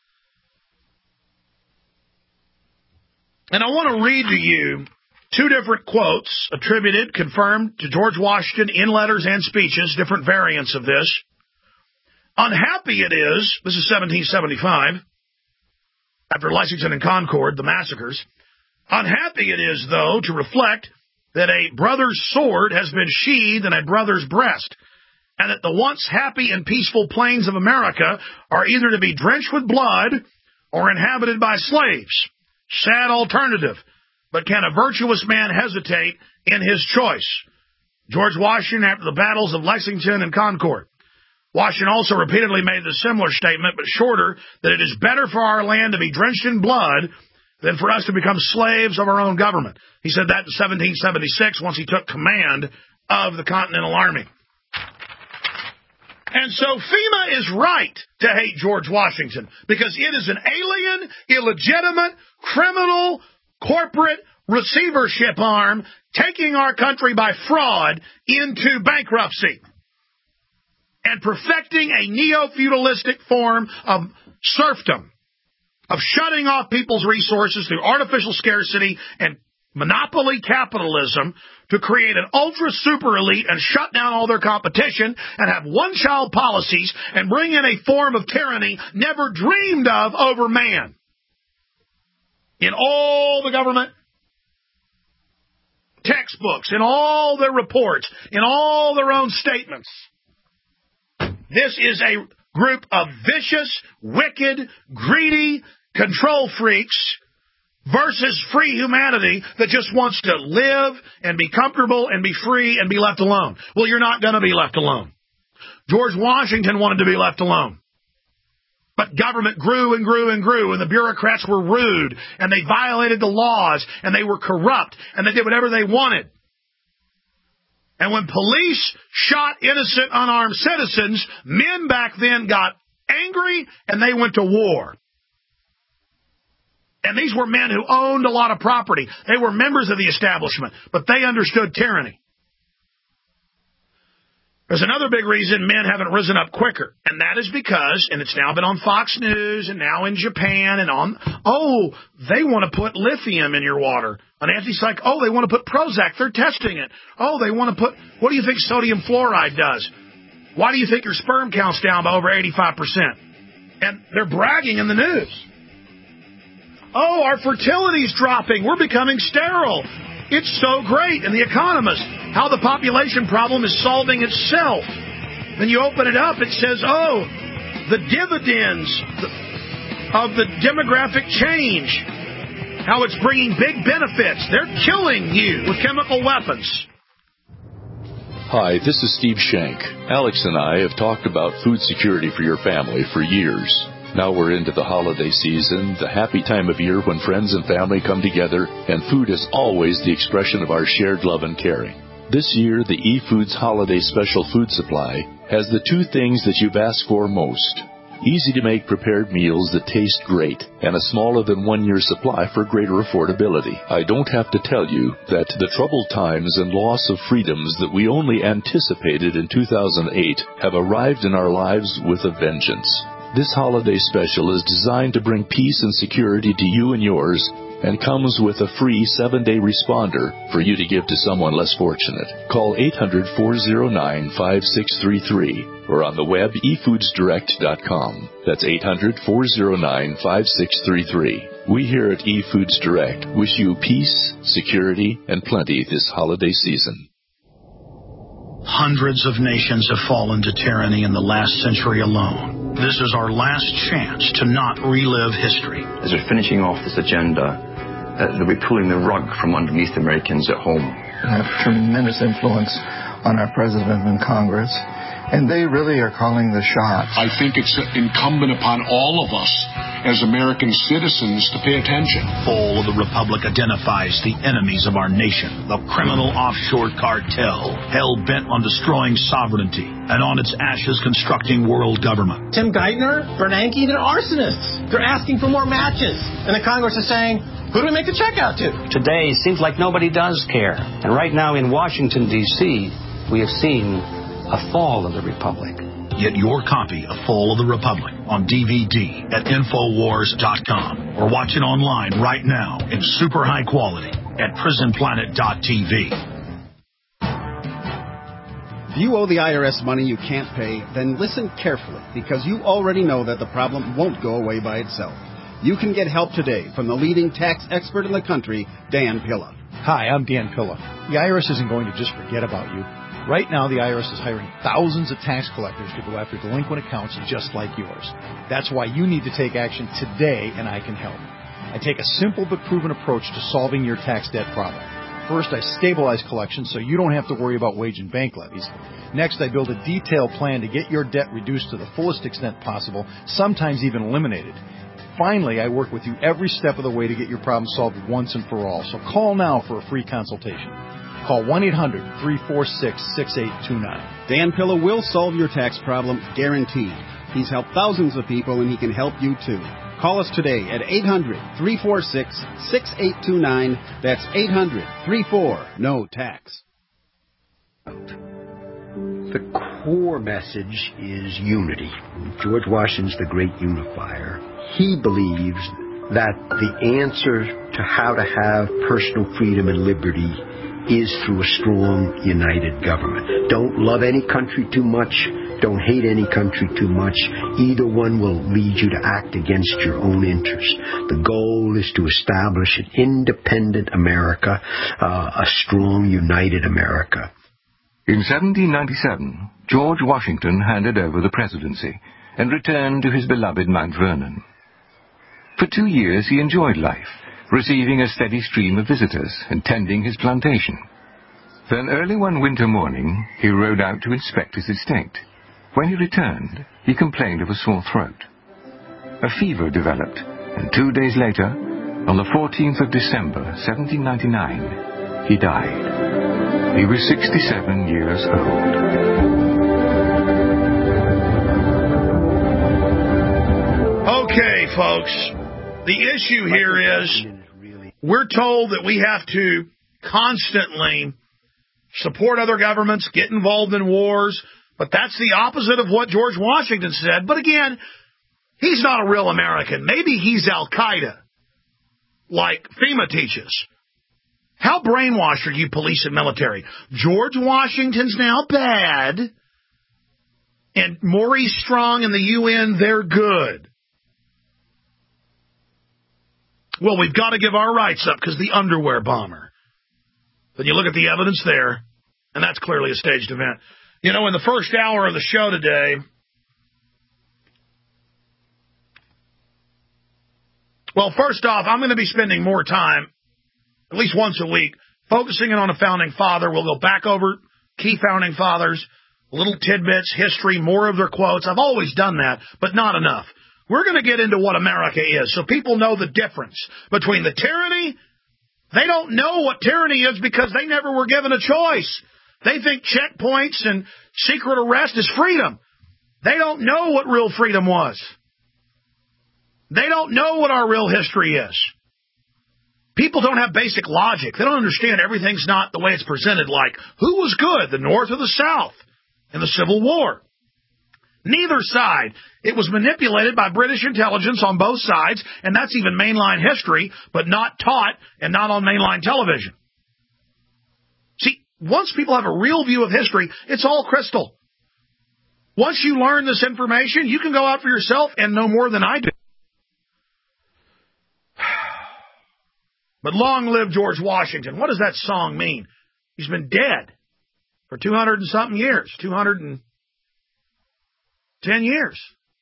A: And I want to read to you two different quotes attributed, confirmed to George Washington in letters and speeches, different variants of this. Unhappy it is, this is seventeen seventy-five, after Lexington and Concord, the massacres. Unhappy it is, though, to reflect that a brother's sword has been sheathed in a brother's breast, and that the once happy and peaceful plains of America are either to be drenched with blood or inhabited by slaves. Sad alternative. But can a virtuous man hesitate in his choice? George Washington after the battles of Lexington and Concord. Washington also repeatedly made the similar statement, but shorter, that it is better for our land to be drenched in blood than for us to become slaves of our own government. He said that in seventeen seventy-six once he took command of the Continental Army. And so FEMA is right to hate George Washington because it is an alien, illegitimate, criminal, corporate receivership arm taking our country by fraud into bankruptcy and perfecting a neo-feudalistic form of serfdom, of shutting off people's resources through artificial scarcity and monopoly capitalism to create an ultra-super elite and shut down all their competition and have one-child policies and bring in a form of tyranny never dreamed of over man. In all the government textbooks, in all their reports, in all their own statements, this is a group of vicious, wicked, greedy control freaks versus free humanity that just wants to live and be comfortable and be free and be left alone. Well, you're not going to be left alone. George Washington wanted to be left alone. But government grew and grew and grew, and the bureaucrats were rude, and they violated the laws, and they were corrupt, and they did whatever they wanted. And when police shot innocent, unarmed citizens, men back then got angry, and they went to war. And these were men who owned a lot of property. They were members of the establishment, but they understood tyranny. There's another big reason men haven't risen up quicker, and that is because, and it's now been on Fox News and now in Japan and on, oh, they want to put lithium in your water. And Nancy's like, oh, they want to put Prozac. They're testing it. Oh, they want to put, what do you think sodium fluoride does? Why do you think your sperm count's down by over eighty-five percent? And they're bragging in the news. Oh, our fertility's dropping. We're becoming sterile. It's so great. And The Economist, how the population problem is solving itself. Then you open it up, it says, oh, the dividends of the demographic change, how it's bringing big benefits. They're killing you with chemical weapons.
Q: Hi, this is Steve Shank. Alex and I have talked about food security for your family for years. Now we're into the holiday season, the happy time of year when friends and family come together, and food is always the expression of our shared love and caring. This year, the eFoods Holiday Special Food Supply has the two things that you've asked for most. Easy-to-make prepared meals that taste great, and a smaller than one-year supply for greater affordability. I don't have to tell you that the troubled times and loss of freedoms that we only anticipated in two thousand eight have arrived in our lives with a vengeance. This holiday special is designed to bring peace and security to you and yours, and comes with a free seven-day responder for you to give to someone less fortunate. Call eight hundred, four oh nine, five six three three or on the web e foods direct dot com. That's eight hundred, four oh nine, five six three three. We here at eFoods Direct wish you peace, security, and plenty this holiday season.
A: Hundreds of nations have fallen to tyranny in the last century alone. This is our last chance to not relive history.
C: As we're finishing off this agenda, uh, they'll be pulling the rug from underneath Americans at home.
D: They have tremendous influence on our president and Congress, and they really are calling the shots.
E: I think it's incumbent upon all of us as American citizens to pay attention.
A: Fall of the Republic identifies the enemies of our nation, the criminal offshore cartel, hell-bent on destroying sovereignty, and on its ashes constructing world government.
F: Tim Geithner, Bernanke, they're arsonists. They're asking for more matches. And the Congress is saying, who do we make the check out to?
G: Today, it seems like nobody does care. And right now in Washington, D C, we have seen a fall of the Republic.
A: Get your copy of Fall of the Republic on D V D at Infowars dot com or watch it online right now in super high quality at Prison Planet dot T V.
R: If you owe the I R S money you can't pay, then listen carefully, because you already know that the problem won't go away by itself. You can get help today from the leading tax expert in the country, Dan Pilla.
S: Hi, I'm Dan Pilla. The I R S isn't going to just forget about you. Right now, the I R S is hiring thousands of tax collectors to go after delinquent accounts just like yours. That's why you need to take action today, and I can help. I take a simple but proven approach to solving your tax debt problem. First, I stabilize collections so you don't have to worry about wage and bank levies. Next, I build a detailed plan to get your debt reduced to the fullest extent possible, sometimes even eliminated. Finally, I work with you every step of the way to get your problem solved once and for all. So call now for a free consultation. Call one eight hundred, three four six, six eight two nine.
R: Dan Pilla will solve your tax problem, guaranteed. He's helped thousands of people, and he can help you too. Call us today at eight hundred, three four six, six eight two nine. That's eight hundred, three four, N O tax.
T: The core message is unity. George Washington's the great unifier. He believes that the answer to how to have personal freedom and liberty is through a strong, united government. Don't love any country too much. Don't hate any country too much. Either one will lead you to act against your own interests. The goal is to establish an independent America, uh, a strong, united America.
U: In seventeen ninety-seven, George Washington handed over the presidency and returned to his beloved Mount Vernon. For two years he enjoyed life, receiving a steady stream of visitors and tending his plantation. Then early one winter morning, he rode out to inspect his estate. When he returned, he complained of a sore throat. a fever developed, and two days later, on the fourteenth of December, seventeen ninety-nine, he died. He was sixty-seven years old.
A: Okay, folks, the issue here is we're told that we have to constantly support other governments, get involved in wars, but that's the opposite of what George Washington said. But again, he's not a real American. Maybe he's Al-Qaeda, like FEMA teaches. How brainwashed are you, police and military? George Washington's now bad, and Maurice Strong and the U N, they're good. Well, we've got to give our rights up because the underwear bomber. Then you look at the evidence there, and that's clearly a staged event. You know, in the first hour of the show today, well, first off, I'm going to be spending more time, at least once a week, focusing in on a founding father. We'll go back over key founding fathers, little tidbits, history, more of their quotes. I've always done that, but not enough. We're going to get into what America is so people know the difference between the tyranny. They don't know what tyranny is because they never were given a choice. They think checkpoints and secret arrest is freedom. They don't know what real freedom was. They don't know what our real history is. People don't have basic logic. They don't understand everything's not the way it's presented, like who was good, the North or the South in the Civil War. Neither side. It was manipulated by British intelligence on both sides, and that's even mainline history, but not taught and not on mainline television. See, once people have a real view of history, it's all crystal. Once you learn this information, you can go out for yourself and know more than I do. But long live George Washington. What does that song mean? He's been dead for two hundred and something years, two hundred and ten years.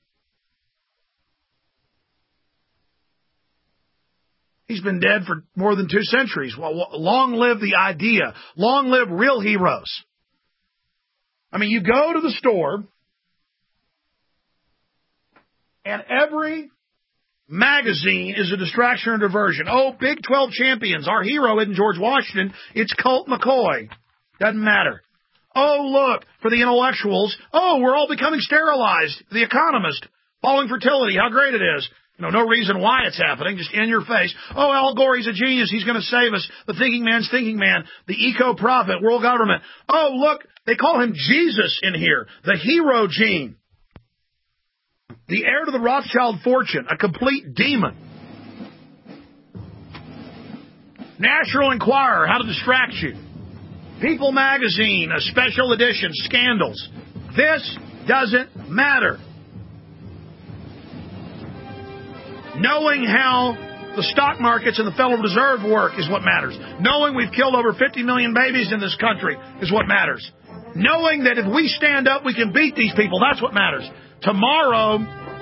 A: He's been dead for more than two centuries. Well, long live the idea. Long live real heroes. I mean, you go to the store, and every magazine is a distraction or diversion. Oh, Big twelve champions. Our hero isn't George Washington. It's Colt McCoy. Doesn't matter. Oh, look, for the intellectuals. Oh, we're all becoming sterilized. The Economist. Falling fertility. How great it is. You know, no reason why it's happening. Just in your face. Oh, Al Gore, he's a genius. He's going to save us. The thinking man's thinking man. The eco-prophet. World government. Oh, look, they call him Jesus in here. The hero gene. The heir to the Rothschild fortune. A complete demon. National Enquirer. How to distract you. People magazine. A special edition. Scandals. This doesn't matter. Knowing how the stock markets and the Federal Reserve work is what matters. Knowing we've killed over fifty million babies in this country is what matters. Knowing that if we stand up, we can beat these people, that's what matters. Tomorrow,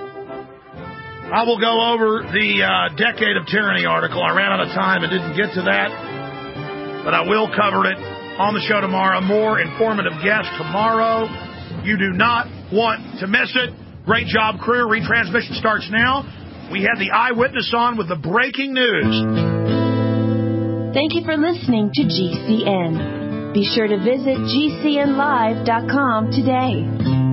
A: I will go over the uh, Decade of Tyranny article. I ran out of time and didn't get to that, but I will cover it on the show tomorrow. More informative guests tomorrow. You do not want to miss it. Great job, crew. Retransmission starts now. We had the eyewitness on with the breaking news.
B: Thank you for listening to G C N. Be sure to visit G C N live dot com today.